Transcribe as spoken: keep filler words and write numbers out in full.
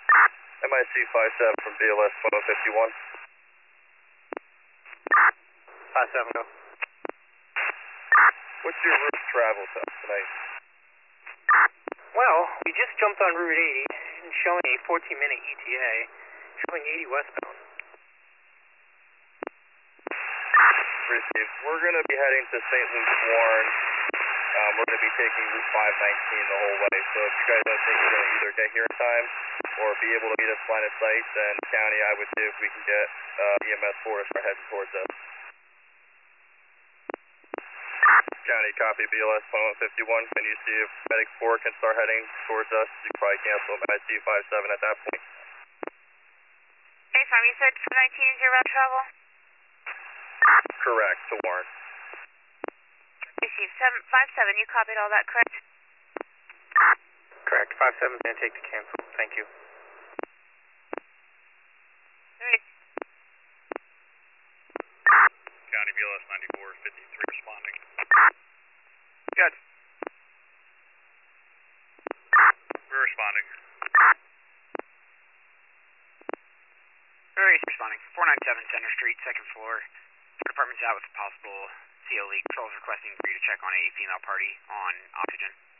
M I C five seven from B L S one fifty-one. five seven, go. What's your route travel time tonight? Well, we just jumped on Route eighty and showing a fourteen minute E T A, showing eighty westbound. Received. We're going to be heading to Saint Luke's Warren. Um, we're going to be taking Route five nineteen the whole way. So if you guys don't think you're going to either get here in time or be able to meet us line of sight, then county, I would see if we can get uh, E M S four to start heading towards us. County, copy B L S one fifty-one. Can you see if Medic four can start heading towards us? You can probably cancel M I C five seven at that point. Hey, Farm, you said five nineteen is your route travel? Correct, to Warren. Received. five seven, you copied all that, correct? Correct. five seven's going to take the cancel. Thank you. Alright. County B L S ninety-four fifty-three responding. Good. We're responding. Very responding. four ninety-seven Center Street, second floor. Department's out with a possible C O leak. Patrol's requesting for you to check on a female party on oxygen.